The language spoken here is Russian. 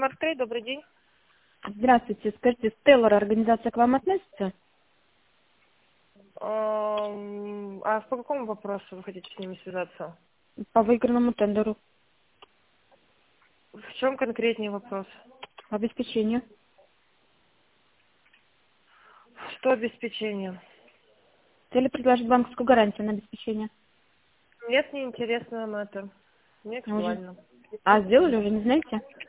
43, добрый день. Здравствуйте. Скажите, Stellar организация к вам относится? А по какому вопросу вы хотите с ними связаться? По выигранному тендеру. В чем конкретнее вопрос? Обеспечение. Что обеспечение? Хотели предложить банковскую гарантию на обеспечение. Нет, не интересно нам это. Не Уже. актуально. А сделали уже, не знаете?